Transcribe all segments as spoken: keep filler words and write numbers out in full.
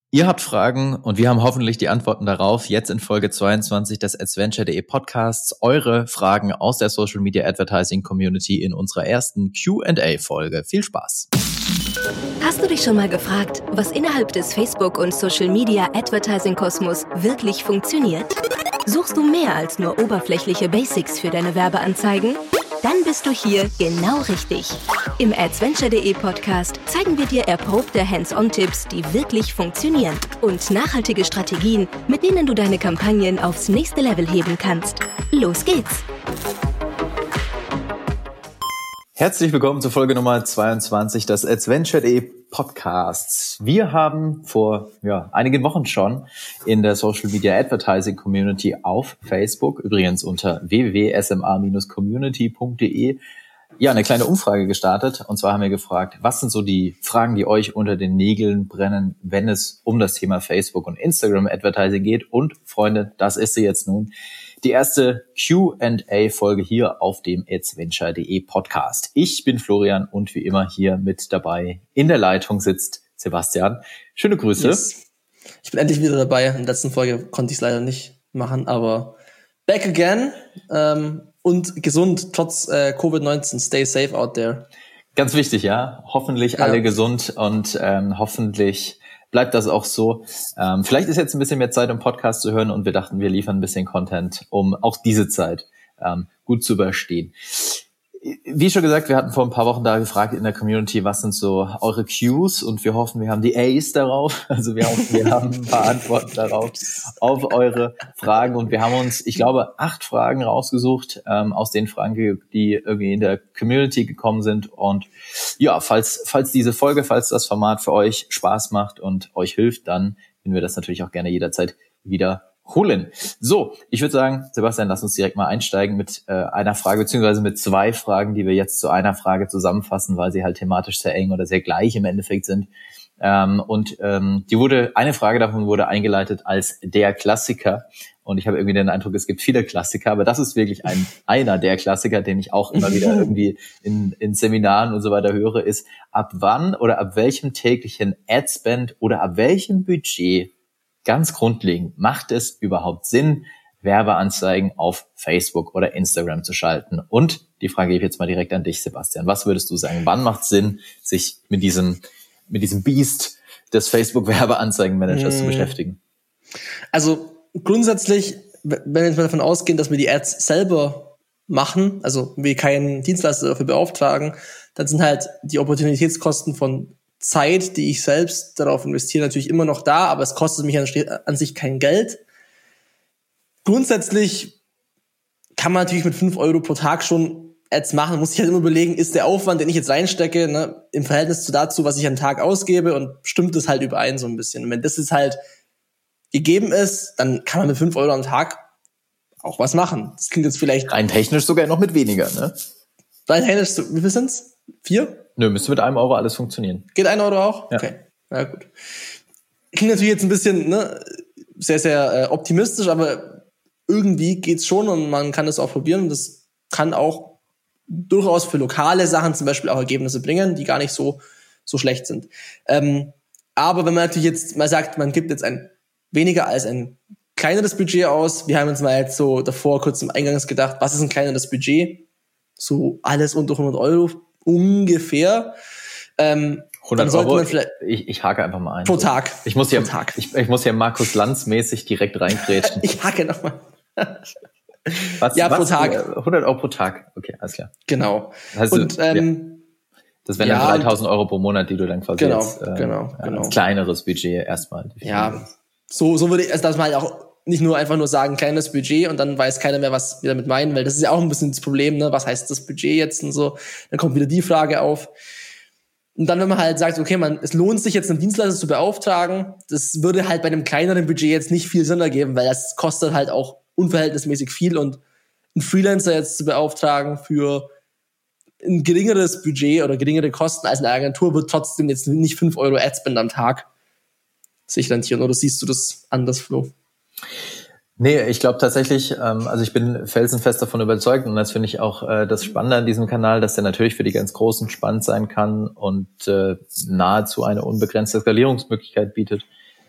Ihr habt Fragen und wir haben hoffentlich die Antworten darauf. Jetzt in Folge zweiundzwanzig des adventure punkt de Podcasts. Eure Fragen aus der Social Media Advertising Community in unserer ersten Q and A Folge. Viel Spaß! Hast du dich schon mal gefragt, was innerhalb des Facebook- und Social Media Advertising Kosmos wirklich funktioniert? Suchst du mehr als nur oberflächliche Basics für deine Werbeanzeigen? Dann bist du hier genau richtig. Im adventure punkt de Podcast zeigen wir dir erprobte Hands-on-Tipps, die wirklich funktionieren und nachhaltige Strategien, mit denen du deine Kampagnen aufs nächste Level heben kannst. Los geht's! Herzlich willkommen zur Folge Nummer zweiundzwanzig des adventure punkt de Podcasts. Wir haben vor ja, einigen Wochen schon in der Social Media Advertising Community auf Facebook, übrigens unter w w w punkt s m a dash community punkt de, ja, eine kleine Umfrage gestartet. Und zwar haben wir gefragt, was sind so die Fragen, die euch unter den Nägeln brennen, wenn es um das Thema Facebook und Instagram Advertising geht. Und Freunde, das ist sie jetzt nun. Die erste Q and A Folge hier auf dem adventure punkt de Podcast. Ich bin Florian und wie immer hier mit dabei in der Leitung sitzt Sebastian. Schöne Grüße. Yes. Ich bin endlich wieder dabei. In der letzten Folge konnte ich es leider nicht machen, aber back again ähm, und gesund trotz äh, Covid neunzehn. Stay safe out there. Ganz wichtig, ja. Hoffentlich ja. alle gesund und ähm, hoffentlich bleibt das auch so. Ähm, vielleicht ist jetzt ein bisschen mehr Zeit, um Podcast zu hören und wir dachten, wir liefern ein bisschen Content, um auch diese Zeit ähm, gut zu überstehen. Wie schon gesagt, wir hatten vor ein paar Wochen da gefragt in der Community, was sind so eure Qs, und wir hoffen, wir haben die A's darauf. Also wir hoffen, wir haben ein paar Antworten darauf, auf eure Fragen, und wir haben uns, ich glaube, acht Fragen rausgesucht, ähm, aus den Fragen, die irgendwie in der Community gekommen sind. Und ja, falls, falls diese Folge, falls das Format für euch Spaß macht und euch hilft, dann würden wir das natürlich auch gerne jederzeit wieder holen. So, ich würde sagen, Sebastian, lass uns direkt mal einsteigen mit äh, einer Frage, beziehungsweise mit zwei Fragen, die wir jetzt zu einer Frage zusammenfassen, weil sie halt thematisch sehr eng oder sehr gleich im Endeffekt sind. Ähm, und ähm, die wurde, eine Frage davon wurde eingeleitet als der Klassiker. Und ich habe irgendwie den Eindruck, es gibt viele Klassiker, aber das ist wirklich ein einer der Klassiker, den ich auch immer wieder irgendwie in, in Seminaren und so weiter höre, ist, ab wann oder ab welchem täglichen Adspend oder ab welchem Budget, ganz grundlegend, macht es überhaupt Sinn, Werbeanzeigen auf Facebook oder Instagram zu schalten? Und die Frage gebe ich jetzt mal direkt an dich, Sebastian. Was würdest du sagen? Wann macht es Sinn, sich mit diesem, mit diesem Biest des Facebook-Werbeanzeigenmanagers hm. zu beschäftigen? Also grundsätzlich, wenn wir jetzt mal davon ausgehen, dass wir die Ads selber machen, also wir keinen Dienstleister dafür beauftragen, dann sind halt die Opportunitätskosten von Zeit, die ich selbst darauf investiere, natürlich immer noch da, aber es kostet mich an, an sich kein Geld. Grundsätzlich kann man natürlich mit fünf Euro pro Tag schon Ads machen, muss ich halt immer überlegen, ist der Aufwand, den ich jetzt reinstecke, ne, im Verhältnis zu dazu, was ich am Tag ausgebe, und stimmt das halt überein so ein bisschen. Und wenn das jetzt halt gegeben ist, dann kann man mit fünf Euro am Tag auch was machen. Das klingt jetzt vielleicht rein technisch sogar noch mit weniger, ne? Rein technisch, wie viel sind's? Vier? Nö, müsste mit einem Euro alles funktionieren. Geht ein Euro auch? Ja. Okay, na gut. Klingt natürlich jetzt ein bisschen ne, sehr, sehr äh, optimistisch, aber irgendwie geht's schon und man kann es auch probieren. Und das kann auch durchaus für lokale Sachen zum Beispiel auch Ergebnisse bringen, die gar nicht so, so schlecht sind. Ähm, aber wenn man natürlich jetzt mal sagt, man gibt jetzt ein weniger als ein kleineres Budget aus, wir haben uns mal jetzt so davor kurz im Eingangs gedacht, was ist ein kleineres Budget? So alles unter hundert Euro ungefähr. Ähm, hundert dann sollte Euro, man vielleicht ich, ich hake einfach mal ein. Pro Tag. Ich muss hier, pro Tag. Ich, ich muss hier Markus Lanz mäßig direkt reingrätschen. Ich hake nochmal. Was, ja, was, pro Tag. hundert Euro pro Tag. Okay, alles klar. Genau. Also, und, ähm, ja. Das wären ja, dann dreitausend Euro pro Monat, die du dann quasi genau, jetzt, äh, genau, ja, genau. als kleineres Budget erstmal. Ja, so, so würde ich, also dass man halt auch nicht nur einfach nur sagen, kleines Budget, und dann weiß keiner mehr, was wir damit meinen, weil das ist ja auch ein bisschen das Problem, ne? Was heißt das Budget jetzt und so? Dann kommt wieder die Frage auf. Und dann, wenn man halt sagt, okay, man, es lohnt sich jetzt, einen Dienstleister zu beauftragen, das würde halt bei einem kleineren Budget jetzt nicht viel Sinn ergeben, weil das kostet halt auch unverhältnismäßig viel, und einen Freelancer jetzt zu beauftragen für ein geringeres Budget oder geringere Kosten als eine Agentur wird trotzdem jetzt nicht fünf Euro Adspend am Tag sich rentieren. Oder siehst du das anders, Flo? Nee, ich glaube tatsächlich, ähm, also ich bin felsenfest davon überzeugt, und das finde ich auch äh, das Spannende an diesem Kanal, dass der natürlich für die ganz Großen spannend sein kann und äh, nahezu eine unbegrenzte Skalierungsmöglichkeit bietet.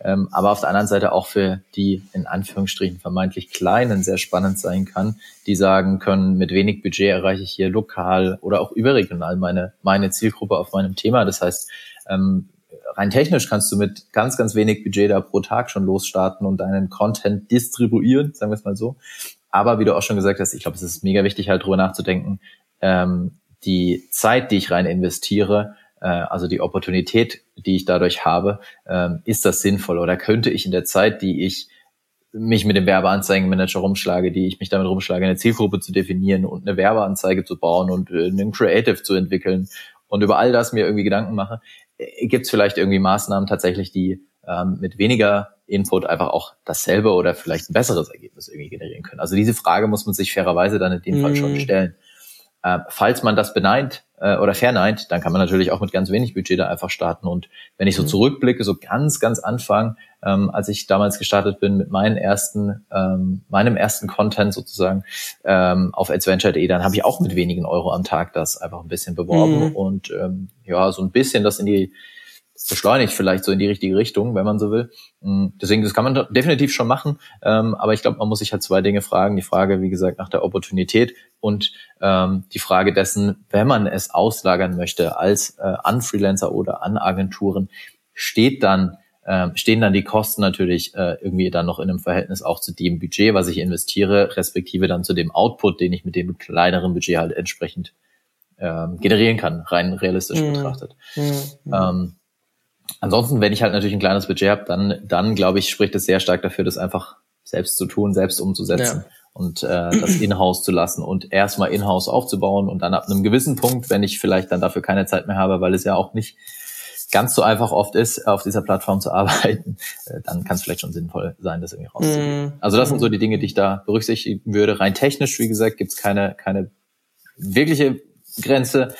ähm, aber auf der anderen Seite auch für die in Anführungsstrichen vermeintlich Kleinen sehr spannend sein kann, die sagen können, mit wenig Budget erreiche ich hier lokal oder auch überregional meine meine Zielgruppe auf meinem Thema. Das heißt, ähm, rein technisch kannst du mit ganz, ganz wenig Budget da pro Tag schon losstarten und deinen Content distribuieren, sagen wir es mal so. Aber wie du auch schon gesagt hast, ich glaube, es ist mega wichtig, halt drüber nachzudenken, ähm, die Zeit, die ich rein investiere, äh, also die Opportunität, die ich dadurch habe, ähm, ist das sinnvoll? Oder könnte ich in der Zeit, die ich mich mit dem Werbeanzeigenmanager rumschlage, die ich mich damit rumschlage, eine Zielgruppe zu definieren und eine Werbeanzeige zu bauen und äh, einen Creative zu entwickeln und über all das mir irgendwie Gedanken mache, gibt es vielleicht irgendwie Maßnahmen tatsächlich, die ähm, mit weniger Input einfach auch dasselbe oder vielleicht ein besseres Ergebnis irgendwie generieren können. Also diese Frage muss man sich fairerweise dann in dem mm. Fall schon stellen. Äh, falls man das beneint äh, oder verneint, dann kann man natürlich auch mit ganz wenig Budget da einfach starten. Und wenn ich so zurückblicke, so ganz, ganz Anfang, ähm, als ich damals gestartet bin mit meinen ersten, ähm, meinem ersten Content sozusagen ähm, auf adventure punkt de, dann habe ich auch mit wenigen Euro am Tag das einfach ein bisschen beworben mhm. und ähm, ja, so ein bisschen das in die beschleunigt vielleicht so in die richtige Richtung, wenn man so will. Deswegen, das kann man definitiv schon machen, ähm, aber ich glaube, man muss sich halt zwei Dinge fragen. Die Frage, wie gesagt, nach der Opportunität und ähm, die Frage dessen, wenn man es auslagern möchte als äh, an Freelancer oder an Agenturen, steht dann äh, stehen dann die Kosten natürlich äh, irgendwie dann noch in einem Verhältnis auch zu dem Budget, was ich investiere, respektive dann zu dem Output, den ich mit dem kleineren Budget halt entsprechend ähm, generieren kann, rein realistisch mhm. betrachtet. Mhm. Ähm, Ansonsten, wenn ich halt natürlich ein kleines Budget habe, dann, dann glaube ich, spricht es sehr stark dafür, das einfach selbst zu tun, selbst umzusetzen ja. und äh, das in-house zu lassen und erstmal in-house aufzubauen und dann ab einem gewissen Punkt, wenn ich vielleicht dann dafür keine Zeit mehr habe, weil es ja auch nicht ganz so einfach oft ist, auf dieser Plattform zu arbeiten, äh, dann kann es vielleicht schon sinnvoll sein, das irgendwie rauszugeben. Mm. Also das sind so die Dinge, die ich da berücksichtigen würde. Rein technisch, wie gesagt, gibt es keine, keine wirkliche Grenze,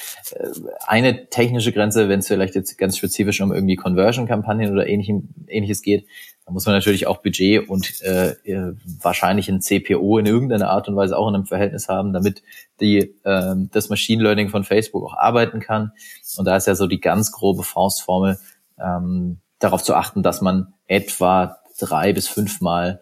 eine technische Grenze, wenn es vielleicht jetzt ganz spezifisch um irgendwie Conversion-Kampagnen oder ähnlichem, ähnliches geht, dann muss man natürlich auch Budget und äh, wahrscheinlich ein C P O in irgendeiner Art und Weise auch in einem Verhältnis haben, damit die äh, das Machine Learning von Facebook auch arbeiten kann. Und da ist ja so die ganz grobe Faustformel, ähm, darauf zu achten, dass man etwa drei bis fünfmal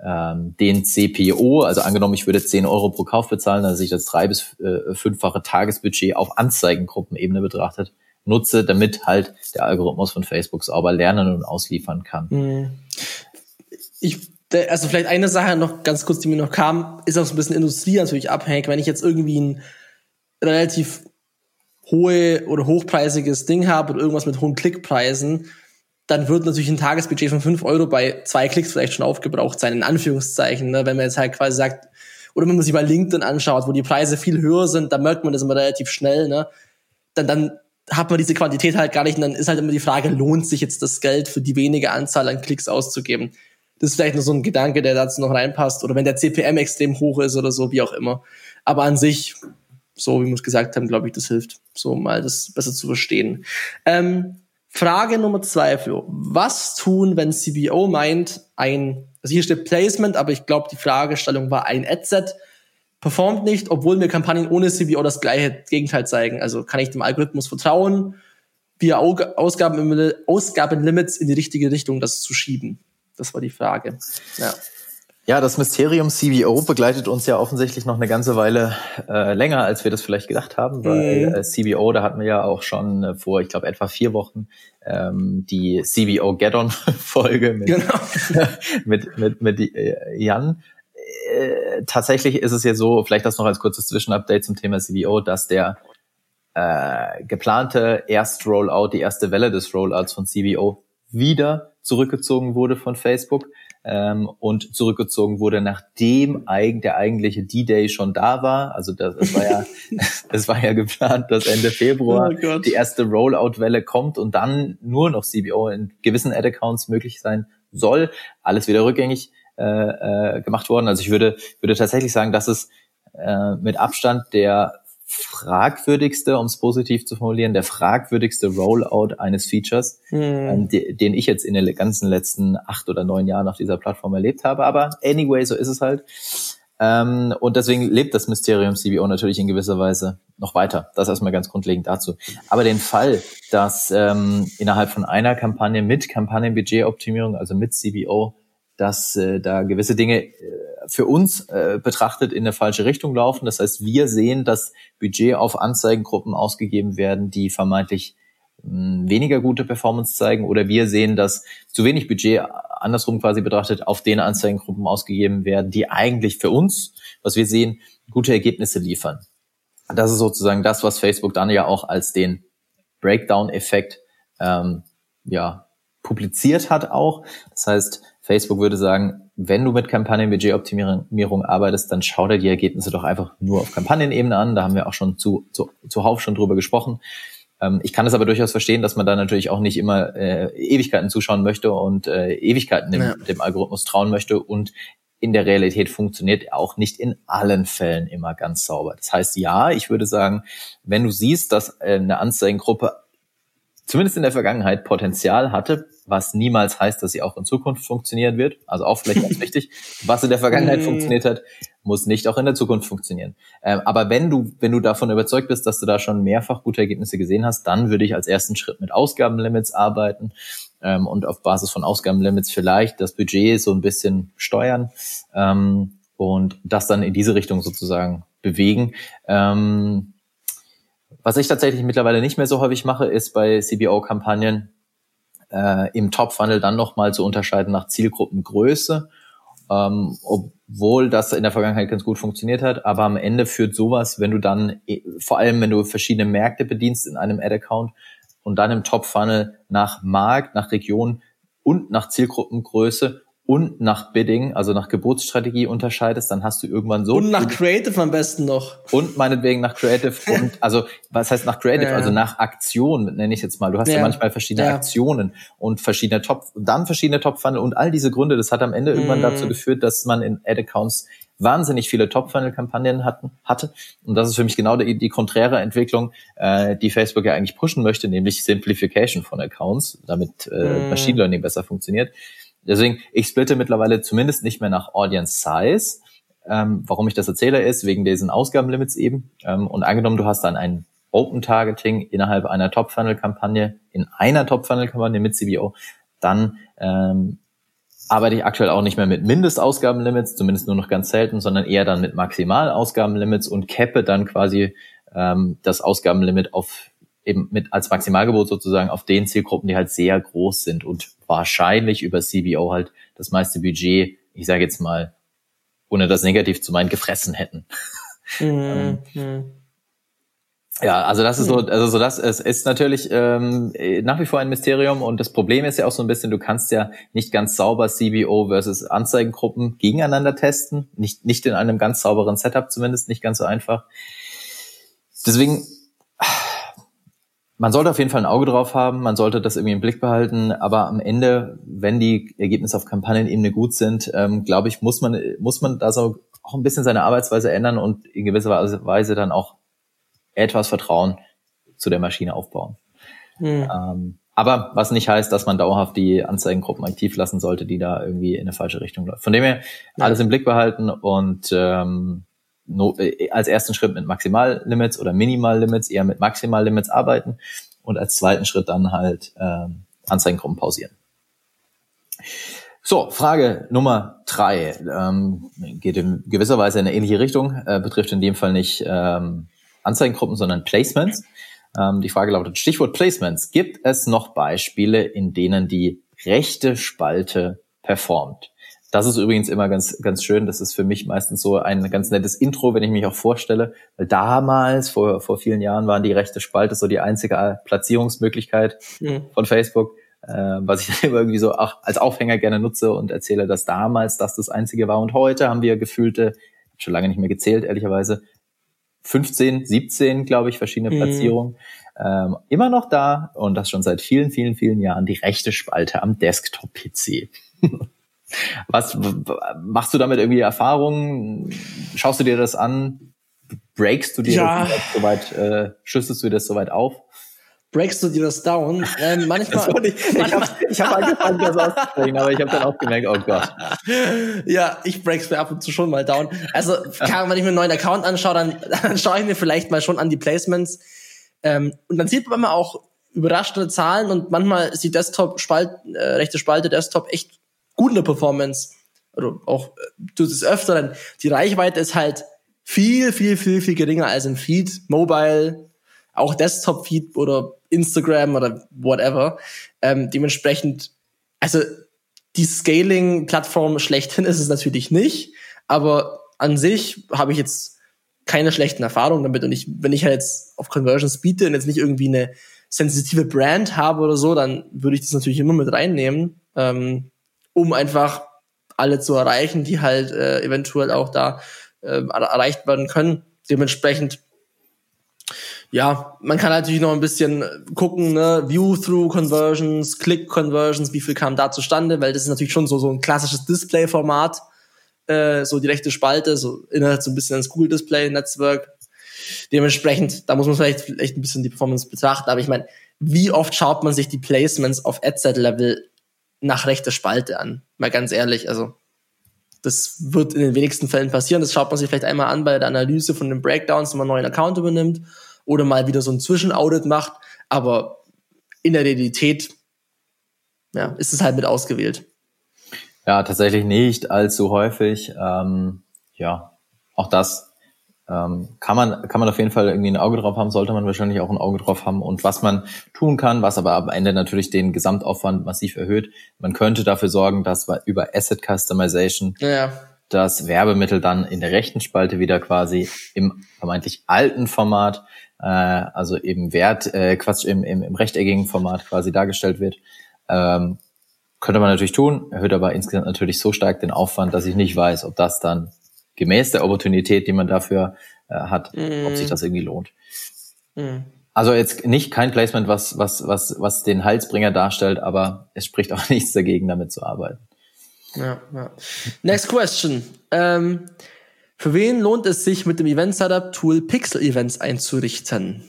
den C P O, also angenommen, ich würde zehn Euro pro Kauf bezahlen, also ich das drei- bis äh, fünffache Tagesbudget auf Anzeigengruppenebene betrachtet, nutze, damit halt der Algorithmus von Facebook sauber lernen und ausliefern kann. Ich, also vielleicht eine Sache noch ganz kurz, die mir noch kam, ist auch so ein bisschen Industrie natürlich abhängig. Wenn ich jetzt irgendwie ein relativ hohe oder hochpreisiges Ding habe oder irgendwas mit hohen Klickpreisen, dann wird natürlich ein Tagesbudget von fünf Euro bei zwei Klicks vielleicht schon aufgebraucht sein, in Anführungszeichen. Ne? Wenn man jetzt halt quasi sagt, oder wenn man sich mal LinkedIn anschaut, wo die Preise viel höher sind, dann merkt man das immer relativ schnell. Ne? Dann, dann hat man diese Quantität halt gar nicht. Und dann ist halt immer die Frage, lohnt sich jetzt das Geld für die wenige Anzahl an Klicks auszugeben? Das ist vielleicht nur so ein Gedanke, der dazu noch reinpasst. Oder wenn der C P M extrem hoch ist oder so, wie auch immer. Aber an sich, so wie wir es gesagt haben, glaube ich, das hilft, so mal das besser zu verstehen. Ähm, Frage Nummer zwei für was tun, wenn C B O meint, ein, also hier steht Placement, aber ich glaube, die Fragestellung war ein Adset, performt nicht, obwohl mir Kampagnen ohne C B O das gleiche Gegenteil zeigen. Also kann ich dem Algorithmus vertrauen, via Ausgaben, Ausgabenlimits in die richtige Richtung das zu schieben? Das war die Frage. Ja. Ja, das Mysterium C B O begleitet uns ja offensichtlich noch eine ganze Weile äh, länger, als wir das vielleicht gedacht haben, weil mhm. äh, C B O, da hatten wir ja auch schon äh, vor, ich glaube, etwa vier Wochen ähm, die C B O Get-On-Folge mit, genau. mit, mit, mit äh, Jan. Äh, tatsächlich ist es ja so, vielleicht das noch als kurzes Zwischenupdate zum Thema C B O, dass der äh, geplante Erst-Rollout, die erste Welle des Rollouts von C B O wieder zurückgezogen wurde von Facebook. Ähm, und zurückgezogen wurde, nachdem eig- der eigentliche D-Day schon da war. Also das, das war ja, es war ja geplant, dass Ende Februar oh die erste Rollout-Welle kommt und dann nur noch C B O in gewissen Ad-Accounts möglich sein soll. Alles wieder rückgängig äh, äh, gemacht worden. Also ich würde würde tatsächlich sagen, dass es äh, mit Abstand der fragwürdigste, um es positiv zu formulieren, der fragwürdigste Rollout eines Features, hm. ähm, de, den ich jetzt in den ganzen letzten acht oder neun Jahren auf dieser Plattform erlebt habe. Aber anyway, so ist es halt. Ähm, und deswegen lebt das Mysterium C B O natürlich in gewisser Weise noch weiter. Das erstmal ganz grundlegend dazu. Aber den Fall, dass ähm, innerhalb von einer Kampagne mit Kampagnenbudgetoptimierung, also mit C B O, dass äh, da gewisse Dinge äh, für uns äh, betrachtet in eine falsche Richtung laufen. Das heißt, wir sehen, dass Budget auf Anzeigengruppen ausgegeben werden, die vermeintlich mh, weniger gute Performance zeigen, oder wir sehen, dass zu wenig Budget, andersrum quasi betrachtet, auf den Anzeigengruppen ausgegeben werden, die eigentlich für uns, was wir sehen, gute Ergebnisse liefern. Das ist sozusagen das, was Facebook dann ja auch als den Breakdown-Effekt ähm, ja publiziert hat auch. Das heißt, Facebook würde sagen, wenn du mit Kampagnenbudgetoptimierung arbeitest, dann schau dir die Ergebnisse doch einfach nur auf Kampagnenebene an. Da haben wir auch schon zu, zu, zuhauf schon drüber gesprochen. Ähm, ich kann es aber durchaus verstehen, dass man da natürlich auch nicht immer äh, Ewigkeiten zuschauen möchte und äh, Ewigkeiten dem, ja. dem Algorithmus trauen möchte. Und in der Realität funktioniert er auch nicht in allen Fällen immer ganz sauber. Das heißt, ja, ich würde sagen, wenn du siehst, dass äh, eine Anzeigengruppe zumindest in der Vergangenheit Potenzial hatte, was niemals heißt, dass sie auch in Zukunft funktionieren wird. Also auch vielleicht ganz wichtig, was in der Vergangenheit funktioniert hat, muss nicht auch in der Zukunft funktionieren. Ähm, aber wenn du, wenn du davon überzeugt bist, dass du da schon mehrfach gute Ergebnisse gesehen hast, dann würde ich als ersten Schritt mit Ausgabenlimits arbeiten ähm, und auf Basis von Ausgabenlimits vielleicht das Budget so ein bisschen steuern ähm, und das dann in diese Richtung sozusagen bewegen. Ähm, Was ich tatsächlich mittlerweile nicht mehr so häufig mache, ist bei C B O-Kampagnen äh, im Top-Funnel dann nochmal zu unterscheiden nach Zielgruppengröße, ähm, obwohl das in der Vergangenheit ganz gut funktioniert hat. Aber am Ende führt sowas, wenn du dann, vor allem wenn du verschiedene Märkte bedienst in einem Ad-Account und dann im Top-Funnel nach Markt, nach Region und nach Zielgruppengröße und nach Bidding, also nach Geburtsstrategie unterscheidest, dann hast du irgendwann so... Und nach Creative am besten noch. Und meinetwegen nach Creative und, also, was heißt nach Creative? Ja. Also nach Aktion, nenne ich jetzt mal. Du hast ja, ja manchmal verschiedene ja. Aktionen und verschiedene Top, dann verschiedene Top-Funnel und all diese Gründe. Das hat am Ende mm. irgendwann dazu geführt, dass man in Ad-Accounts wahnsinnig viele Top-Funnel-Kampagnen hatten, hatte. Und das ist für mich genau die, die konträre Entwicklung, äh, die Facebook ja eigentlich pushen möchte, nämlich Simplification von Accounts, damit äh, mm. Machine Learning besser funktioniert. Deswegen, ich splitte mittlerweile zumindest nicht mehr nach Audience Size. Ähm, warum ich das erzähle, ist wegen diesen Ausgabenlimits eben. Ähm, und angenommen, du hast dann ein Open Targeting innerhalb einer Top-Funnel-Kampagne, in einer Top-Funnel-Kampagne mit C B O, dann ähm, arbeite ich aktuell auch nicht mehr mit Mindestausgabenlimits, zumindest nur noch ganz selten, sondern eher dann mit Maximalausgabenlimits und cappe dann quasi ähm, das Ausgabenlimit auf eben mit als Maximalgebot sozusagen auf den Zielgruppen, die halt sehr groß sind und wahrscheinlich über C B O halt das meiste Budget, ich sage jetzt mal, ohne das negativ zu meinen, gefressen hätten. Mhm. ähm, ja, also das ist so, also so das, es ist natürlich ähm, nach wie vor ein Mysterium und das Problem ist ja auch so ein bisschen, du kannst ja nicht ganz sauber C B O versus Anzeigengruppen gegeneinander testen, nicht nicht in einem ganz sauberen Setup zumindest, nicht ganz so einfach. Deswegen man sollte auf jeden Fall ein Auge drauf haben, man sollte das irgendwie im Blick behalten, aber am Ende, wenn die Ergebnisse auf Kampagnenebene gut sind, ähm, glaube ich, muss man muss man da so auch ein bisschen seine Arbeitsweise ändern und in gewisser Weise dann auch etwas Vertrauen zu der Maschine aufbauen. Mhm. Ähm, aber was nicht heißt, dass man dauerhaft die Anzeigengruppen aktiv lassen sollte, die da irgendwie in eine falsche Richtung läuft. Von dem her ja. alles im Blick behalten und ähm, No, äh, als ersten Schritt mit Maximallimits oder Minimallimits eher mit Maximallimits arbeiten und als zweiten Schritt dann halt ähm, Anzeigengruppen pausieren. So, Frage Nummer drei ähm, geht in gewisser Weise in eine ähnliche Richtung, äh, betrifft in dem Fall nicht ähm, Anzeigengruppen, sondern Placements. Ähm, die Frage lautet, Stichwort Placements. Gibt es noch Beispiele, in denen die rechte Spalte performt? Das ist übrigens immer ganz ganz schön. Das ist für mich meistens so ein ganz nettes Intro, wenn ich mich auch vorstelle. Weil damals, vor vor vielen Jahren, waren die rechte Spalte so die einzige Platzierungsmöglichkeit mhm. von Facebook, äh, was ich dann immer irgendwie so auch als Aufhänger gerne nutze und erzähle, dass damals das das Einzige war. Und heute haben wir gefühlte, schon lange nicht mehr gezählt, ehrlicherweise, fünfzehn, siebzehn, glaube ich, verschiedene mhm. Platzierungen. Ähm, immer noch da und das schon seit vielen, vielen, vielen Jahren die rechte Spalte am Desktop-P C. Was machst du damit irgendwie Erfahrungen? Schaust du dir das an? Breakst du dir ja. das soweit, äh, schüsselst du dir das soweit auf? Breakst du dir das down? Ähm, manchmal. Das ich ich habe ich hab angefangen, das auszusprechen, aber ich habe dann auch gemerkt, oh Gott. Ja, ich break's mir ab und zu schon mal down. Also, kann, wenn ich mir einen neuen Account anschaue, dann, dann schaue ich mir vielleicht mal schon an die Placements. Ähm, und dann sieht man mal auch überraschende Zahlen und manchmal ist die Desktop-Spalt, äh, rechte Spalte Desktop echt gut in der Performance. Oder auch du des Öfteren. Die Reichweite ist halt viel, viel, viel, viel geringer als im Feed, Mobile, auch Desktop-Feed oder Instagram oder whatever. Ähm, dementsprechend, also die Scaling-Plattform schlechthin ist es natürlich nicht, aber an sich habe ich jetzt keine schlechten Erfahrungen damit. Und ich, wenn ich halt jetzt auf Conversions biete und jetzt nicht irgendwie eine sensitive Brand habe oder so, dann würde ich das natürlich immer mit reinnehmen, ähm, um einfach alle zu erreichen, die halt äh, eventuell auch da äh, erreicht werden können. Dementsprechend, ja, man kann natürlich noch ein bisschen gucken, ne, View-Through-Conversions, Click-Conversions, wie viel kam da zustande, weil das ist natürlich schon so so ein klassisches Display-Format, äh, so die rechte Spalte, so erinnert so ein bisschen ans Google-Display-Netzwerk. Dementsprechend, da muss man vielleicht echt ein bisschen die Performance betrachten, aber ich meine, wie oft schaut man sich die Placements auf Ad-Set-Level nach rechter Spalte an? Mal ganz ehrlich, also das wird in den wenigsten Fällen passieren. Das schaut man sich vielleicht einmal an bei der Analyse von den Breakdowns, wenn man einen neuen Account übernimmt oder mal wieder so ein Zwischenaudit macht. Aber in der Realität, ja, ist es halt mit ausgewählt. Ja, tatsächlich nicht allzu häufig. Ähm, ja, auch das ähm, kann man kann man auf jeden Fall irgendwie ein Auge drauf haben, sollte man wahrscheinlich auch ein Auge drauf haben. Und was man tun kann, was aber am Ende natürlich den Gesamtaufwand massiv erhöht, man könnte dafür sorgen, dass wir über Asset Customization Ja. das Werbemittel dann in der rechten Spalte wieder quasi im vermeintlich alten Format, äh, also eben Wert, äh, Quatsch, im, im, im rechteckigen Format quasi dargestellt wird. Ähm, könnte man natürlich tun, erhöht aber insgesamt natürlich so stark den Aufwand, dass ich nicht weiß, ob das dann gemäß der Opportunität, die man dafür äh, hat, mm. ob sich das irgendwie lohnt. Mm. Also jetzt nicht kein Placement, was was was was den Heilsbringer darstellt, aber es spricht auch nichts dagegen, damit zu arbeiten. Ja, ja. Next question. Ähm, für wen lohnt es sich, mit dem Event-Setup-Tool Pixel-Events einzurichten?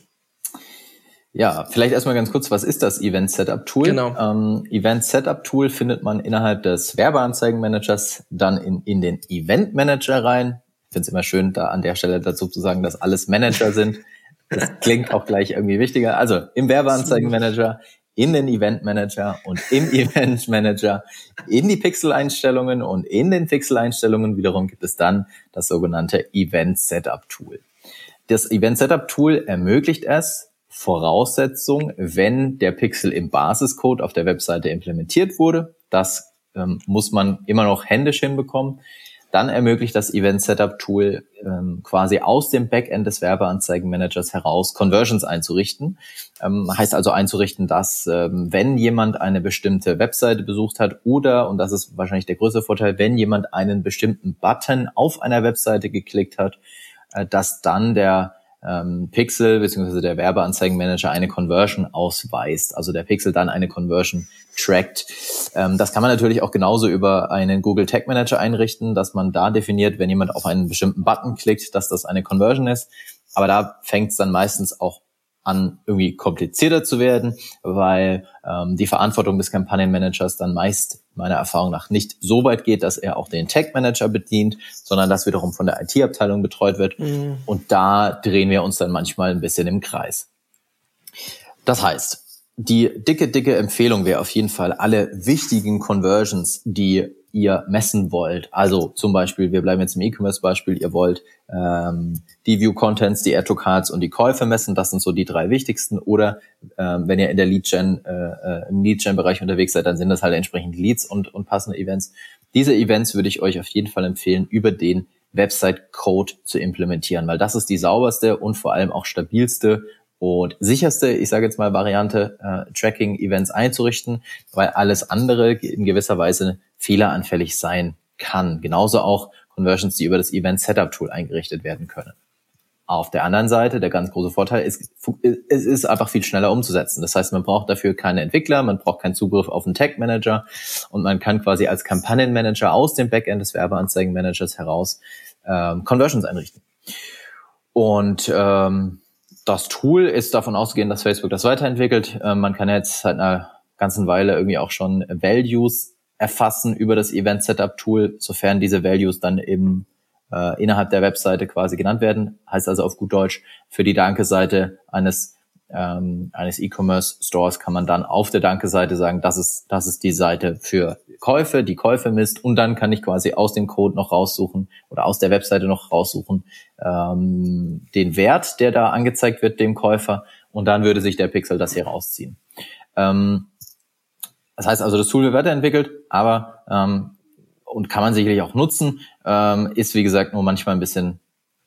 Ja, vielleicht erstmal ganz kurz, was ist das Event-Setup-Tool? Genau. Ähm, Event-Setup-Tool findet man innerhalb des Werbeanzeigen-Managers dann in, in den Event-Manager rein. Ich finde es immer schön, da an der Stelle dazu zu sagen, dass alles Manager sind. Das klingt auch gleich irgendwie wichtiger. Also im Werbeanzeigen-Manager, in den Event-Manager und im Event-Manager in die Pixel-Einstellungen und in den Pixel-Einstellungen wiederum gibt es dann das sogenannte Event-Setup-Tool. Das Event-Setup-Tool ermöglicht es, Voraussetzung, wenn der Pixel im Basiscode auf der Webseite implementiert wurde, das ähm, muss man immer noch händisch hinbekommen, dann ermöglicht das Event-Setup-Tool ähm, quasi aus dem Backend des Werbeanzeigenmanagers heraus Conversions einzurichten. Ähm, heißt also einzurichten, dass ähm, wenn jemand eine bestimmte Webseite besucht hat oder, und das ist wahrscheinlich der größte Vorteil, wenn jemand einen bestimmten Button auf einer Webseite geklickt hat, äh, dass dann der ähm, Pixel bzw. der Werbeanzeigenmanager eine Conversion ausweist, also der Pixel dann eine Conversion trackt. Ähm, das kann man natürlich auch genauso über einen Google Tag Manager einrichten, dass man da definiert, wenn jemand auf einen bestimmten Button klickt, dass das eine Conversion ist. Aber da fängt es dann meistens auch an, irgendwie komplizierter zu werden, weil ähm, die Verantwortung des Kampagnenmanagers dann meist meiner Erfahrung nach nicht so weit geht, dass er auch den Tag Manager bedient, sondern das wiederum von der I T-Abteilung betreut wird. Mhm. Und da drehen wir uns dann manchmal ein bisschen im Kreis. Das heißt, die dicke, dicke Empfehlung wäre auf jeden Fall, alle wichtigen Conversions, die ihr messen wollt, also zum Beispiel, wir bleiben jetzt im E-Commerce-Beispiel, ihr wollt ähm, die View-Contents, die Add-to-Cards und die Käufe messen, das sind so die drei wichtigsten, oder ähm, wenn ihr in der Lead-Gen, äh, im Lead-Gen-Bereich unterwegs seid, dann sind das halt entsprechend Leads und, und passende Events. Diese Events würde ich euch auf jeden Fall empfehlen, über den Website-Code zu implementieren, weil das ist die sauberste und vor allem auch stabilste und sicherste, ich sage jetzt mal, Variante, äh, Tracking-Events einzurichten, weil alles andere in gewisser Weise fehleranfällig sein kann. Genauso auch Conversions, die über das Event-Setup-Tool eingerichtet werden können. Auf der anderen Seite, der ganz große Vorteil ist, es ist einfach viel schneller umzusetzen. Das heißt, man braucht dafür keine Entwickler, man braucht keinen Zugriff auf einen Tag-Manager und man kann quasi als Kampagnenmanager aus dem Backend des Werbeanzeigenmanagers heraus ähm, Conversions einrichten. Und ähm, das Tool ist davon ausgehend, dass Facebook das weiterentwickelt. Ähm, man kann jetzt seit einer ganzen Weile irgendwie auch schon Values erfassen über das Event-Setup-Tool, sofern diese Values dann eben äh, innerhalb der Webseite quasi genannt werden. Heißt also auf gut Deutsch, für die Danke-Seite eines ähm, eines E-Commerce-Stores kann man dann auf der Danke-Seite sagen, das ist das ist die Seite für Käufe, die Käufe misst, und dann kann ich quasi aus dem Code noch raussuchen oder aus der Webseite noch raussuchen ähm, den Wert, der da angezeigt wird dem Käufer, und dann würde sich der Pixel das hier rausziehen. Ähm, das heißt also, das Tool wird weiterentwickelt, aber ähm, und kann man sicherlich auch nutzen, ähm, ist wie gesagt nur manchmal ein bisschen,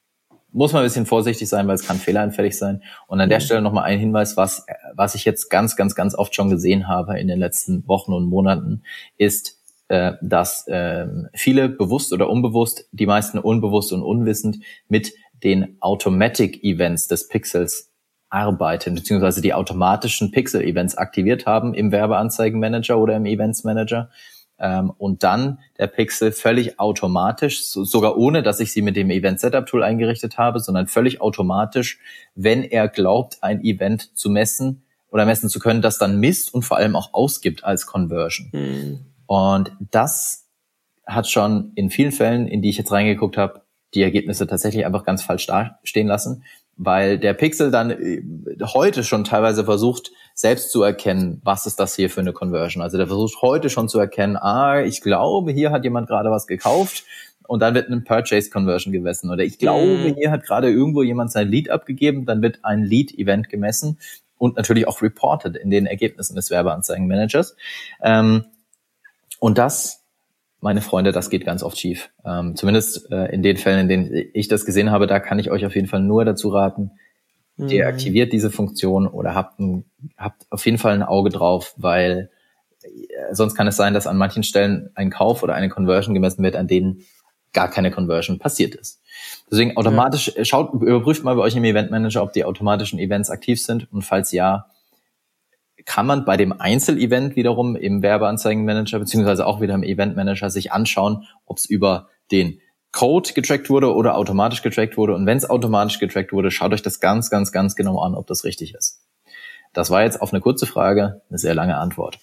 muss man ein bisschen vorsichtig sein, weil es kann fehleranfällig sein. Und an der Stelle nochmal ein Hinweis, was was ich jetzt ganz, ganz, ganz oft schon gesehen habe in den letzten Wochen und Monaten, ist, äh, dass äh, viele bewusst oder unbewusst, die meisten unbewusst und unwissend, mit den Automatic-Events des Pixels arbeiten, beziehungsweise die automatischen Pixel-Events aktiviert haben im Werbeanzeigenmanager oder im Events-Manager. Ähm, und dann der Pixel völlig automatisch, so, sogar ohne, dass ich sie mit dem Event-Setup-Tool eingerichtet habe, sondern völlig automatisch, wenn er glaubt, ein Event zu messen oder messen zu können, das dann misst und vor allem auch ausgibt als Conversion. Mhm. Und das hat schon in vielen Fällen, in die ich jetzt reingeguckt habe, die Ergebnisse tatsächlich einfach ganz falsch dastehen lassen, weil der Pixel dann heute schon teilweise versucht, selbst zu erkennen, was ist das hier für eine Conversion. Also der versucht heute schon zu erkennen, ah, ich glaube, hier hat jemand gerade was gekauft, und dann wird eine Purchase Conversion gemessen. Oder ich glaube, mm. hier hat gerade irgendwo jemand sein Lead abgegeben, dann wird ein Lead-Event gemessen und natürlich auch reported in den Ergebnissen des Werbeanzeigenmanagers. Ähm, und das, meine Freunde, das geht ganz oft schief. Ähm, zumindest äh, in den Fällen, in denen ich das gesehen habe, da kann ich euch auf jeden Fall nur dazu raten, mhm. deaktiviert diese Funktion oder habt, ein, habt auf jeden Fall ein Auge drauf, weil äh, sonst kann es sein, dass an manchen Stellen ein Kauf oder eine Conversion gemessen wird, an denen gar keine Conversion passiert ist. Deswegen automatisch, ja. schaut, überprüft mal bei euch im Event Manager, ob die automatischen Events aktiv sind, und falls ja, kann man bei dem Einzelevent wiederum im Werbeanzeigenmanager beziehungsweise auch wieder im Eventmanager sich anschauen, ob es über den Code getrackt wurde oder automatisch getrackt wurde. Und wenn es automatisch getrackt wurde, schaut euch das ganz, ganz, ganz genau an, ob das richtig ist. Das war jetzt auf eine kurze Frage eine sehr lange Antwort.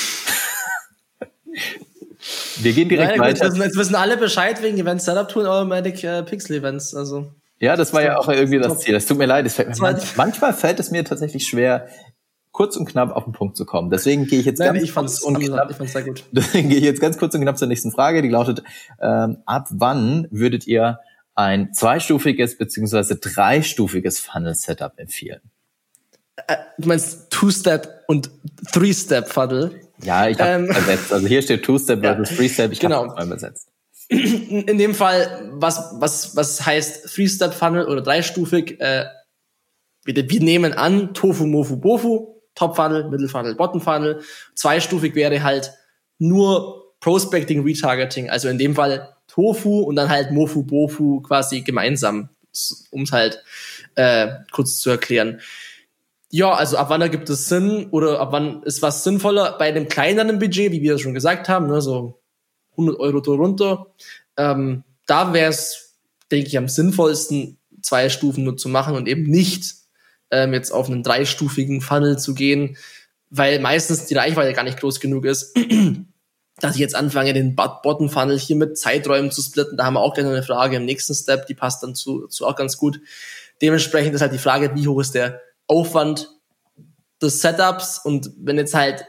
Wir gehen direkt ja, weiter. Jetzt wissen, jetzt wissen alle Bescheid wegen Event Setup Tool und Automatic äh, Pixel Events. Also ja, das war ja auch irgendwie das Ziel. Das tut mir leid. Es fällt mir manchmal, manchmal fällt es mir tatsächlich schwer, kurz und knapp auf den Punkt zu kommen. Deswegen gehe ich jetzt Nein, ganz ich kurz und knapp. Ich fand's sehr gut. Deswegen gehe ich jetzt ganz kurz und knapp zur nächsten Frage. Die lautet: ähm, Ab wann würdet ihr ein zweistufiges beziehungsweise dreistufiges Funnel-Setup empfehlen? Äh, du meinst Two-Step und Three-Step-Funnel? Ja, ich habe ähm, übersetzt. Also hier steht Two-Step versus ja, Three-Step. Ich genau. habe es mal übersetzt. In dem Fall, was was was heißt Three-Step-Funnel oder dreistufig? Äh, wir, wir nehmen an Tofu, Mofu, Bofu. Top-Funnel, Middle-Funnel, Bottom-Funnel. Zweistufig wäre halt nur Prospecting, Retargeting. Also in dem Fall Tofu und dann halt Mofu, Bofu quasi gemeinsam, um es halt äh, kurz zu erklären. Ja, also ab wann ergibt es Sinn oder ab wann ist was sinnvoller? Bei einem kleineren Budget, wie wir das schon gesagt haben, ne, so hundert Euro drunter, ähm, da wäre es, denke ich, am sinnvollsten, zwei Stufen nur zu machen und eben nicht ähm, jetzt auf einen dreistufigen Funnel zu gehen, weil meistens die Reichweite gar nicht groß genug ist, dass ich jetzt anfange, den Bottom-Funnel hier mit Zeiträumen zu splitten. Da haben wir auch gleich noch eine Frage im nächsten Step, die passt dann zu, zu auch ganz gut. Dementsprechend ist halt die Frage, wie hoch ist der Aufwand des Setups, und wenn jetzt halt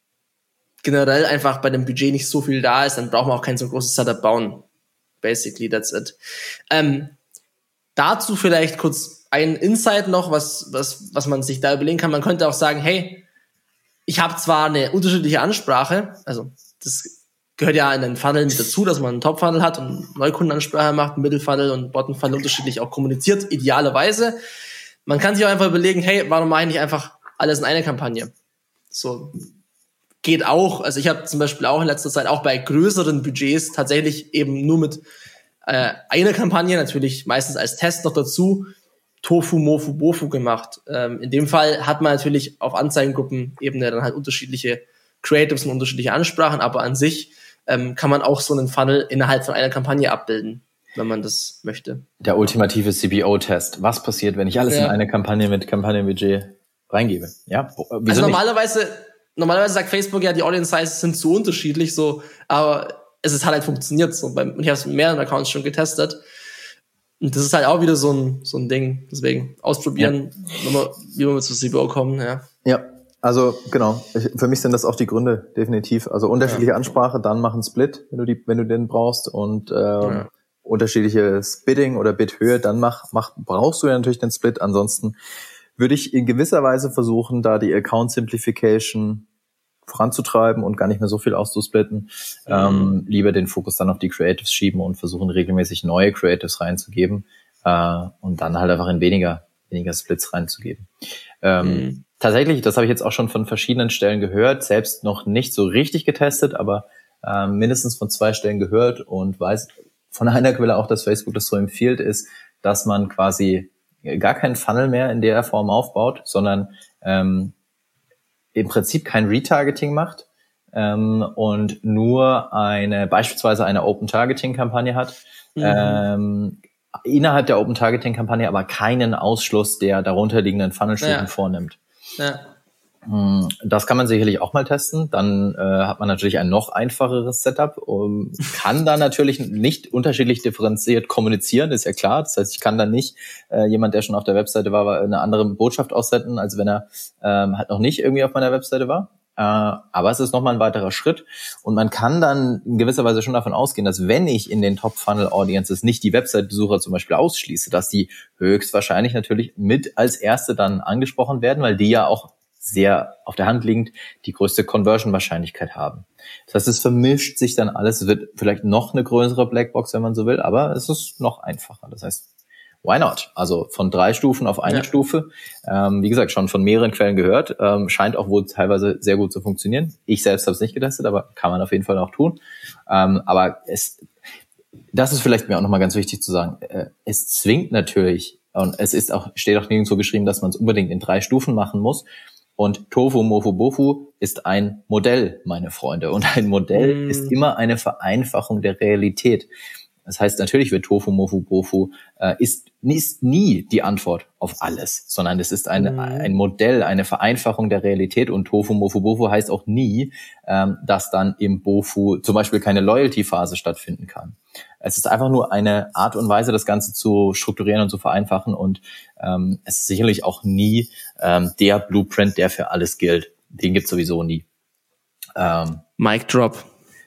generell einfach bei dem Budget nicht so viel da ist, dann braucht man auch kein so großes Setup bauen. Basically, that's it. Ähm, dazu vielleicht kurz ein Insight noch, was, was, was man sich da überlegen kann. Man könnte auch sagen, hey, ich habe zwar eine unterschiedliche Ansprache, also das gehört ja in den Funnel mit dazu, dass man einen Top-Funnel hat und Neukundenansprache macht, einen Middle-Funnel und Bottom-Funnel unterschiedlich auch kommuniziert, idealerweise. Man kann sich auch einfach überlegen, hey, warum mache ich nicht einfach alles in eine Kampagne? So geht auch. Also ich habe zum Beispiel auch in letzter Zeit auch bei größeren Budgets tatsächlich eben nur mit äh, einer Kampagne, natürlich meistens als Test noch dazu, Tofu, Mofu, Bofu gemacht. Ähm, in dem Fall hat man natürlich auf Anzeigengruppenebene dann halt unterschiedliche Creatives und unterschiedliche Ansprachen, aber an sich ähm, kann man auch so einen Funnel innerhalb von einer Kampagne abbilden. wenn man das möchte. Der ultimative C B O-Test. Was passiert, wenn ich alles ja. in eine Kampagne mit Kampagnenbudget reingebe? Ja, wieso also normalerweise, nicht? normalerweise sagt Facebook ja, die Audience Sizes sind zu unterschiedlich, so, aber es ist halt, halt funktioniert so. Ich habe es mit mehreren Accounts schon getestet. Und das ist halt auch wieder so ein, so ein Ding. Deswegen ausprobieren, ja. wie wir zu C B O kommen, ja. Ja, also genau. Ich, für mich sind das auch die Gründe, definitiv. Also unterschiedliche ja. Ansprache, dann mach einen Split, wenn du die, wenn du den brauchst und ähm, ja. unterschiedliches Bidding oder Bidhöhe, dann mach, mach, brauchst du ja natürlich den Split. Ansonsten würde ich in gewisser Weise versuchen, da die Account Simplification voranzutreiben und gar nicht mehr so viel auszusplitten, mhm. ähm, lieber den Fokus dann auf die Creatives schieben und versuchen regelmäßig neue Creatives reinzugeben äh, und dann halt einfach in weniger weniger Splits reinzugeben. Ähm, mhm. Tatsächlich, das habe ich jetzt auch schon von verschiedenen Stellen gehört, selbst noch nicht so richtig getestet, aber äh, mindestens von zwei Stellen gehört und weiß von einer Quelle auch, dass Facebook das so empfiehlt, ist, dass man quasi gar keinen Funnel mehr in der Form aufbaut, sondern ähm, im Prinzip kein Retargeting macht ähm, und nur eine beispielsweise eine Open-Targeting-Kampagne hat, mhm. ähm, innerhalb der Open-Targeting-Kampagne aber keinen Ausschluss der darunterliegenden Funnelstufen ja. vornimmt. Ja. Das kann man sicherlich auch mal testen. Dann äh, hat man natürlich ein noch einfacheres Setup, um, kann dann natürlich nicht unterschiedlich differenziert kommunizieren, ist ja klar. Das heißt, ich kann dann nicht äh, jemand, der schon auf der Webseite war, eine andere Botschaft aussenden, als wenn er ähm, halt noch nicht irgendwie auf meiner Webseite war. Äh, aber es ist nochmal ein weiterer Schritt und man kann dann in gewisser Weise schon davon ausgehen, dass wenn ich in den Top-Funnel-Audiences nicht die Website-Besucher zum Beispiel ausschließe, dass die höchstwahrscheinlich natürlich mit als erste dann angesprochen werden, weil die ja auch sehr auf der Hand liegend die größte Conversion-Wahrscheinlichkeit haben. Das heißt, es vermischt sich dann alles. Es wird vielleicht noch eine größere Blackbox, wenn man so will, aber es ist noch einfacher. Das heißt, why not? Also von drei Stufen auf eine ja. Stufe. Ähm, wie gesagt, schon von mehreren Quellen gehört. Ähm, scheint auch wohl teilweise sehr gut zu funktionieren. Ich selbst habe es nicht getestet, aber kann man auf jeden Fall auch tun. Ähm, aber es, das ist vielleicht mir auch nochmal ganz wichtig zu sagen. Äh, es zwingt natürlich, und es ist auch, steht auch nirgendwo geschrieben, dass man es unbedingt in drei Stufen machen muss. Und Tofu, Mofu, Bofu ist ein Modell, meine Freunde. Und ein Modell mm. ist immer eine Vereinfachung der Realität. Das heißt, natürlich wird Tofu, Mofu, Bofu äh, ist, ist nie die Antwort auf alles, sondern es ist eine, mm. ein Modell, eine Vereinfachung der Realität. Und Tofu, Mofu, Bofu heißt auch nie, ähm, dass dann im Bofu zum Beispiel keine Loyalty-Phase stattfinden kann. Es ist einfach nur eine Art und Weise, das Ganze zu strukturieren und zu vereinfachen. Und ähm, es ist sicherlich auch nie ähm, der Blueprint, der für alles gilt. Den gibt's sowieso nie. Ähm, Mic drop.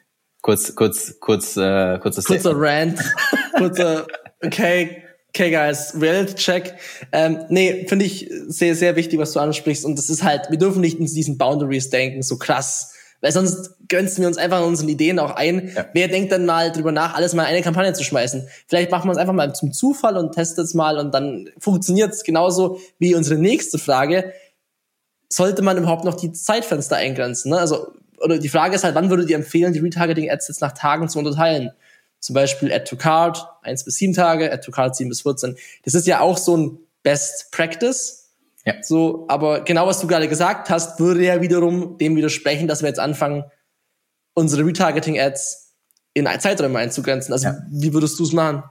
Kurz, kurz, kurz, äh, kurzes Kurzer Rant. Kurzer, okay, okay, guys, Reality Check. Ähm, nee, finde ich sehr, sehr wichtig, was du ansprichst. Und das ist halt, wir dürfen nicht in diesen Boundaries denken, so krass. Weil sonst grenzen wir uns einfach an unseren Ideen auch ein. Ja. Wer denkt dann mal drüber nach, alles mal in eine Kampagne zu schmeißen? Vielleicht machen wir es einfach mal zum Zufall und testet es mal und dann funktioniert es genauso wie unsere nächste Frage. Sollte man überhaupt noch die Zeitfenster eingrenzen? Ne? Also, oder die Frage ist halt, wann würdet ihr empfehlen, die Retargeting-Ads jetzt nach Tagen zu unterteilen? Zum Beispiel Add to Cart, eins bis sieben Tage, Add to Cart sieben bis vierzehn. Das ist ja auch so ein Best Practice. Ja. So, aber genau was du gerade gesagt hast, würde ja wiederum dem widersprechen, dass wir jetzt anfangen, unsere Retargeting-Ads in Zeiträume einzugrenzen. Also, ja. Wie würdest du es machen?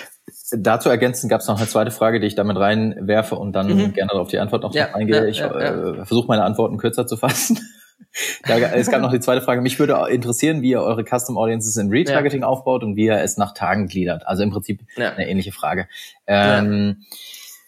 Dazu ergänzend gab es noch eine zweite Frage, die ich damit reinwerfe und dann mhm. gerne auf die Antwort noch ja, eingehe. Ja, ich ja, äh, ja. versuche meine Antworten kürzer zu fassen. Da, es gab noch die zweite Frage. Mich würde interessieren, wie ihr eure Custom Audiences in Retargeting ja. aufbaut und wie ihr es nach Tagen gliedert. Also im Prinzip ja. eine ähnliche Frage. Ähm, ja.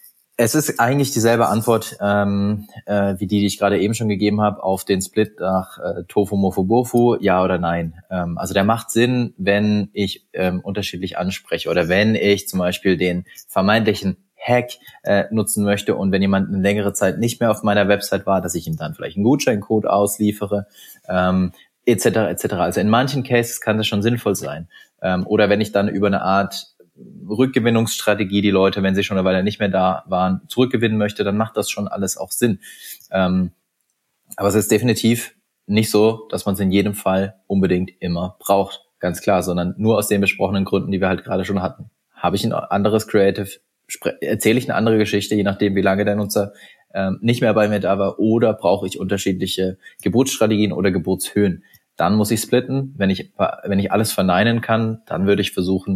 Es ist eigentlich dieselbe Antwort ähm, äh, wie die, die ich gerade eben schon gegeben habe, auf den Split nach äh, Tofu, Mofu, Bofu, ja oder nein. Ähm, also der macht Sinn, wenn ich ähm, unterschiedlich anspreche oder wenn ich zum Beispiel den vermeintlichen Hack äh, nutzen möchte und wenn jemand eine längere Zeit nicht mehr auf meiner Website war, dass ich ihm dann vielleicht einen Gutscheincode ausliefere, ähm, et cetera et cetera. Also in manchen Cases kann das schon sinnvoll sein. Ähm, oder wenn ich dann über eine Art Rückgewinnungsstrategie die Leute, wenn sie schon eine Weile nicht mehr da waren, zurückgewinnen möchte, dann macht das schon alles auch Sinn. Ähm, aber es ist definitiv nicht so, dass man es in jedem Fall unbedingt immer braucht, ganz klar, sondern nur aus den besprochenen Gründen, die wir halt gerade schon hatten. Habe ich ein anderes Creative, erzähle ich eine andere Geschichte, je nachdem, wie lange der Nutzer ähm, nicht mehr bei mir da war, oder brauche ich unterschiedliche Geburtsstrategien oder Geburtshöhen. Dann muss ich splitten. Wenn ich, wenn ich alles verneinen kann, dann würde ich versuchen,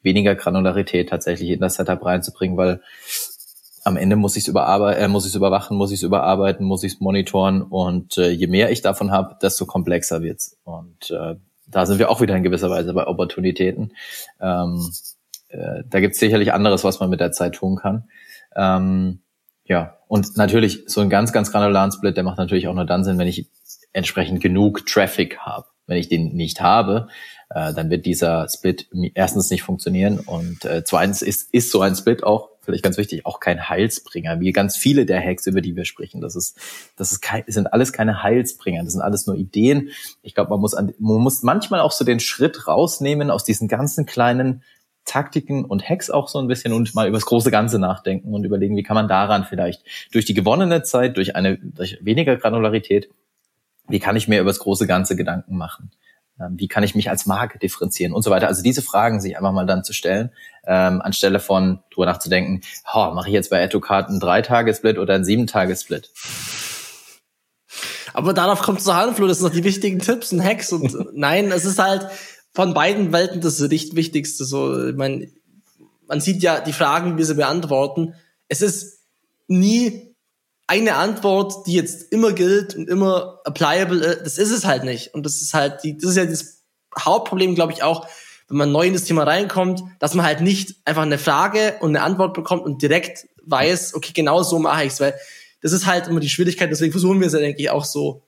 weniger Granularität tatsächlich in das Setup reinzubringen, weil am Ende muss ich es überarbeiten, äh, muss ich es überwachen, muss ich es überarbeiten, muss ich es monitoren und äh, je mehr ich davon habe, desto komplexer wird's. Und äh, da sind wir auch wieder in gewisser Weise bei Opportunitäten. Ähm, äh, da gibt's sicherlich anderes, was man mit der Zeit tun kann. Ähm, ja, und natürlich so ein ganz, ganz granularen Split, der macht natürlich auch nur dann Sinn, wenn ich entsprechend genug Traffic habe. Wenn ich den nicht habe, äh, dann wird dieser Split erstens nicht funktionieren und äh, zweitens ist ist so ein Split auch, vielleicht ganz wichtig, auch kein Heilsbringer, wie ganz viele der Hacks, über die wir sprechen. Das ist das ist kein, das sind alles keine Heilsbringer, das sind alles nur Ideen. Ich glaube, man muss an, man muss manchmal auch so den Schritt rausnehmen aus diesen ganzen kleinen Taktiken und Hacks auch so ein bisschen und mal über das große Ganze nachdenken und überlegen, wie kann man daran vielleicht durch die gewonnene Zeit, durch eine durch weniger Granularität, wie kann ich mir über das große Ganze Gedanken machen? Wie kann ich mich als Marke differenzieren und so weiter? Also diese Fragen sich einfach mal dann zu stellen, ähm, anstelle von drüber nachzudenken, oh, mache ich jetzt bei Ettocard einen Drei-Tage-Split oder einen Sieben-Tage-Split? Aber darauf kommt es an, Flo, das sind noch die wichtigen Tipps und Hacks und nein, es ist halt von beiden Welten das Wichtigste. So, ich meine, man sieht ja die Fragen, wie wir sie beantworten. Es ist nie eine Antwort, die jetzt immer gilt und immer applicable ist. Das ist es halt nicht. Und das ist halt die, das ist ja das Hauptproblem, glaube ich, auch, wenn man neu in das Thema reinkommt, dass man halt nicht einfach eine Frage und eine Antwort bekommt und direkt weiß, okay, genau so mache ich's, weil das ist halt immer die Schwierigkeit. Deswegen versuchen wir es ja, denke ich, auch so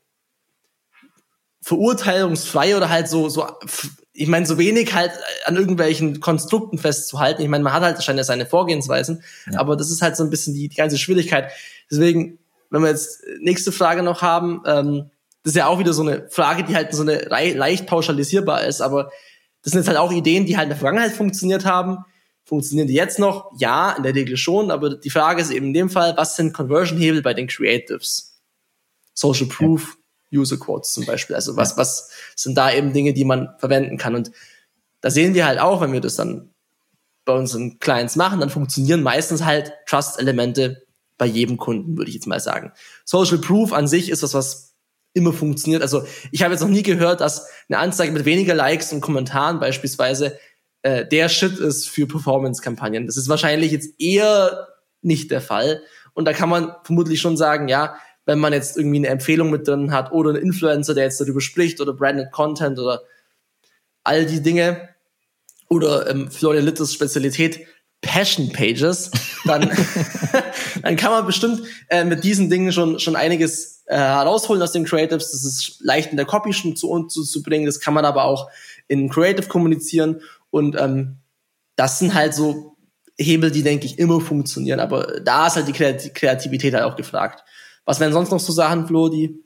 verurteilungsfrei oder halt so, so, ich meine, so wenig halt an irgendwelchen Konstrukten festzuhalten. Ich meine, man hat halt wahrscheinlich seine Vorgehensweisen, ja. Aber das ist halt so ein bisschen die, die ganze Schwierigkeit. Deswegen, wenn wir jetzt nächste Frage noch haben, ähm, das ist ja auch wieder so eine Frage, die halt so eine leicht pauschalisierbar ist, aber das sind jetzt halt auch Ideen, die halt in der Vergangenheit funktioniert haben. Funktionieren die jetzt noch? Ja, in der Regel schon, aber die Frage ist eben in dem Fall, was sind Conversion-Hebel bei den Creatives? Social Proof, ja. User Quotes zum Beispiel. Also was, ja. was sind da eben Dinge, die man verwenden kann? Und da sehen wir halt auch, wenn wir das dann bei unseren Clients machen, dann funktionieren meistens halt Trust-Elemente bei jedem Kunden, würde ich jetzt mal sagen. Social Proof an sich ist was, was immer funktioniert. Also ich habe jetzt noch nie gehört, dass eine Anzeige mit weniger Likes und Kommentaren beispielsweise äh, der Shit ist für Performance-Kampagnen. Das ist wahrscheinlich jetzt eher nicht der Fall. Und da kann man vermutlich schon sagen, ja, wenn man jetzt irgendwie eine Empfehlung mit drin hat oder einen Influencer, der jetzt darüber spricht oder Branded Content oder all die Dinge oder ähm, Florian Litters Spezialität, Passion Pages, dann, dann kann man bestimmt äh, mit diesen Dingen schon schon einiges äh, herausholen aus den Creatives. Das ist leicht in der Copy schon zu, zu, zu bringen. Das kann man aber auch in Creative kommunizieren. Und ähm, das sind halt so Hebel, die, denke ich, immer funktionieren. Aber da ist halt die Kreativität halt auch gefragt. Was wären sonst noch so Sachen, Flo, die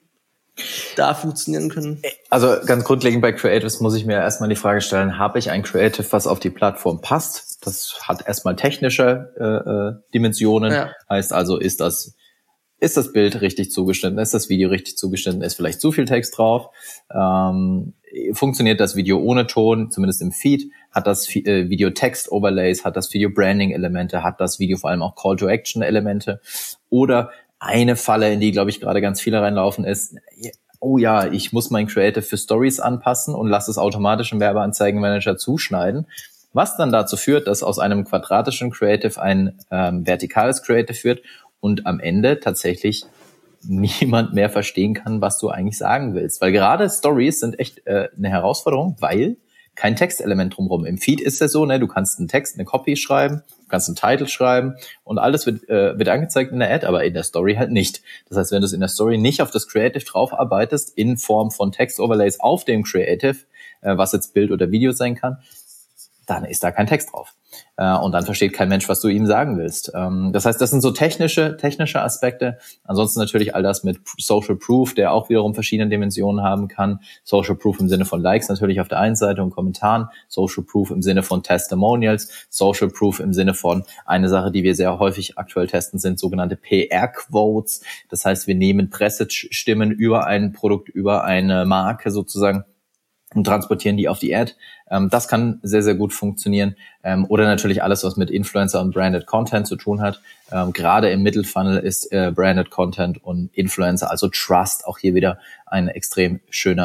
da funktionieren können? Also ganz grundlegend bei Creatives muss ich mir erstmal die Frage stellen, habe ich ein Creative, was auf die Plattform passt? Das hat erstmal technische äh, Dimensionen. Ja. Heißt also, ist das ist das Bild richtig zugeschnitten? Ist das Video richtig zugeschnitten? Ist vielleicht zu viel Text drauf? Ähm, funktioniert das Video ohne Ton, zumindest im Feed? Hat das äh, Video Text-Overlays? Hat das Video Branding-Elemente? Hat das Video vor allem auch Call-to-Action-Elemente? Oder eine Falle, in die, glaube ich, gerade ganz viele reinlaufen, ist, oh ja, ich muss mein Creative für Stories anpassen und lasse es automatisch im Werbeanzeigenmanager zuschneiden, was dann dazu führt, dass aus einem quadratischen Creative ein ähm, vertikales Creative wird und am Ende tatsächlich niemand mehr verstehen kann, was du eigentlich sagen willst. Weil gerade Stories sind echt äh, eine Herausforderung, weil kein Textelement drumherum. Im Feed ist es so, ne, du kannst einen Text, eine Copy schreiben, du kannst einen Titel schreiben und alles wird, äh, wird angezeigt in der Ad, aber in der Story halt nicht. Das heißt, wenn du es in der Story nicht auf das Creative draufarbeitest, in Form von Text-Overlays auf dem Creative, äh, was jetzt Bild oder Video sein kann, dann ist da kein Text drauf. Äh, und dann versteht kein Mensch, was du ihm sagen willst. Ähm, das heißt, das sind so technische, technische Aspekte. Ansonsten natürlich all das mit Social Proof, der auch wiederum verschiedene Dimensionen haben kann. Social Proof im Sinne von Likes natürlich auf der einen Seite und Kommentaren. Social Proof im Sinne von Testimonials. Social Proof im Sinne von, eine Sache, die wir sehr häufig aktuell testen, sind sogenannte P R-Quotes. Das heißt, wir nehmen Pressestimmen über ein Produkt, über eine Marke sozusagen und transportieren die auf die Ad. Ähm, das kann sehr, sehr gut funktionieren. Ähm, oder natürlich alles, was mit Influencer und Branded Content zu tun hat. Ähm, gerade im Mittelfunnel ist äh, Branded Content und Influencer, also Trust, auch hier wieder ein extrem schöner,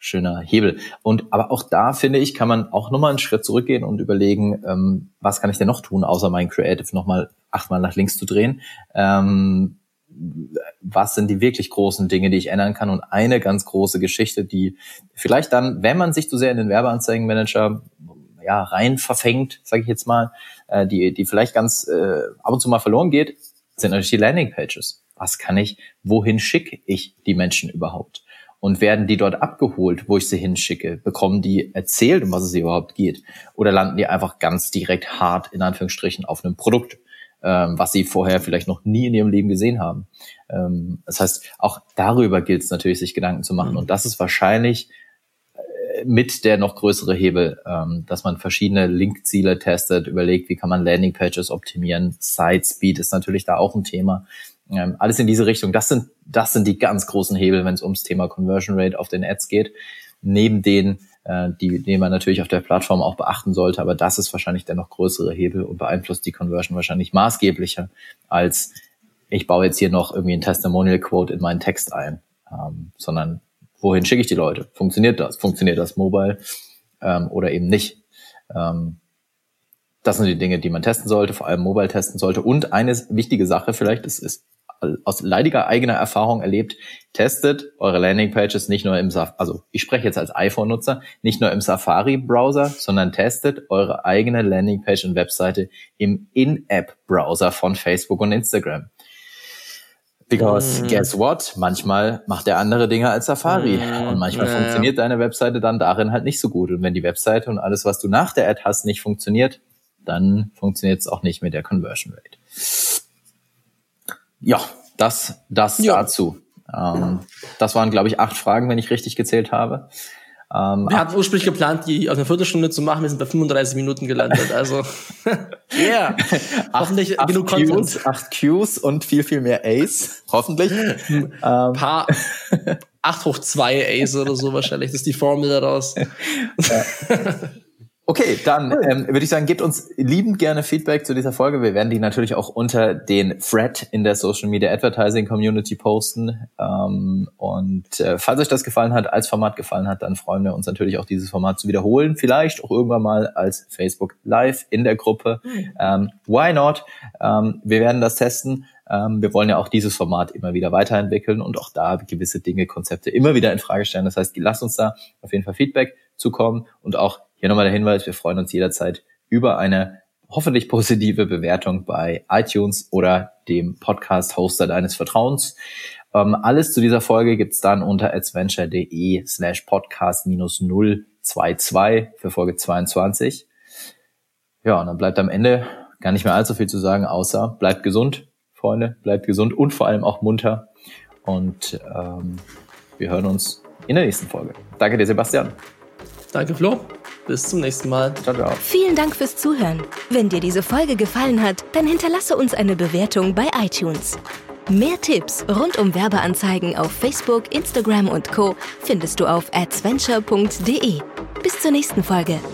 schöner Hebel. Und aber auch da, finde ich, kann man auch nochmal einen Schritt zurückgehen und überlegen, ähm, was kann ich denn noch tun, außer mein Creative nochmal achtmal nach links zu drehen. Ähm, was sind die wirklich großen Dinge, die ich ändern kann? Und eine ganz große Geschichte, die vielleicht dann, wenn man sich zu sehr in den Werbeanzeigenmanager ja rein verfängt, sage ich jetzt mal, äh, die die vielleicht ganz äh, ab und zu mal verloren geht, sind natürlich die Landingpages. Was kann ich, wohin schicke ich die Menschen überhaupt? Und werden die dort abgeholt, wo ich sie hinschicke? Bekommen die erzählt, um was es überhaupt geht? Oder landen die einfach ganz direkt hart, in Anführungsstrichen, auf einem Produkt, ähm, was sie vorher vielleicht noch nie in ihrem Leben gesehen haben? Ähm, das heißt, auch darüber gilt es natürlich, sich Gedanken zu machen. Mhm. Und das ist wahrscheinlich äh, mit der noch größere Hebel, ähm, dass man verschiedene Linkziele testet, überlegt, wie kann man Landingpages optimieren. Site Speed ist natürlich da auch ein Thema. Ähm, alles in diese Richtung. Das sind, das sind die ganz großen Hebel, wenn es ums Thema Conversion Rate auf den Ads geht. Neben denen, äh, die, die man natürlich auf der Plattform auch beachten sollte. Aber das ist wahrscheinlich der noch größere Hebel und beeinflusst die Conversion wahrscheinlich maßgeblicher als ich baue jetzt hier noch irgendwie ein Testimonial Quote in meinen Text ein. Ähm, sondern wohin schicke ich die Leute? Funktioniert das? Funktioniert das mobile ähm, oder eben nicht? Ähm, Das sind die Dinge, die man testen sollte, vor allem mobile testen sollte. Und eine wichtige Sache vielleicht, das ist aus leidiger eigener Erfahrung erlebt, testet eure Landingpages nicht nur im Safari, also ich spreche jetzt als iPhone-Nutzer, nicht nur im Safari-Browser, sondern testet eure eigene Landingpage und Webseite im In-App-Browser von Facebook und Instagram. Because mm. guess what? Manchmal macht er andere Dinge als Safari mm. und manchmal ja, funktioniert ja. deine Webseite dann darin halt nicht so gut. Und wenn die Webseite und alles, was du nach der Ad hast, nicht funktioniert, dann funktioniert es auch nicht mit der Conversion Rate. Ja, das, das ja. dazu. Ähm, das waren, glaube ich, acht Fragen, wenn ich richtig gezählt habe. Ähm, wir hatten ursprünglich geplant, die auf eine Viertelstunde zu machen. Wir sind bei fünfunddreißig Minuten gelandet. Also, yeah. Hoffentlich acht, genug acht Qs, Content. Acht Qs und viel, viel mehr A's. Hoffentlich. Ein paar acht hoch zwei A's oder so wahrscheinlich. Das ist die Formel daraus. Ja. Okay, dann ähm, würde ich sagen, gebt uns liebend gerne Feedback zu dieser Folge. Wir werden die natürlich auch unter den Thread in der Social Media Advertising Community posten. Ähm, und äh, falls euch das gefallen hat, als Format gefallen hat, dann freuen wir uns natürlich auch, dieses Format zu wiederholen. Vielleicht auch irgendwann mal als Facebook Live in der Gruppe. Ähm, why not? Ähm, wir werden das testen. Ähm, wir wollen ja auch dieses Format immer wieder weiterentwickeln und auch da gewisse Dinge, Konzepte immer wieder in Frage stellen. Das heißt, lasst uns da auf jeden Fall Feedback zukommen und auch hier nochmal der Hinweis, wir freuen uns jederzeit über eine hoffentlich positive Bewertung bei iTunes oder dem Podcast-Hoster deines Vertrauens. Ähm, alles zu dieser Folge gibt's dann unter adventure.de slash podcast minus null zwei zwei für Folge zweiundzwanzig. Ja, und dann bleibt am Ende gar nicht mehr allzu viel zu sagen, außer bleibt gesund, Freunde, bleibt gesund und vor allem auch munter. Und ähm, wir hören uns in der nächsten Folge. Danke dir, Sebastian. Danke, Flo. Bis zum nächsten Mal. Ciao, ciao. Vielen Dank fürs Zuhören. Wenn dir diese Folge gefallen hat, dann hinterlasse uns eine Bewertung bei iTunes. Mehr Tipps rund um Werbeanzeigen auf Facebook, Instagram und Co. findest du auf adventure punkt de. Bis zur nächsten Folge.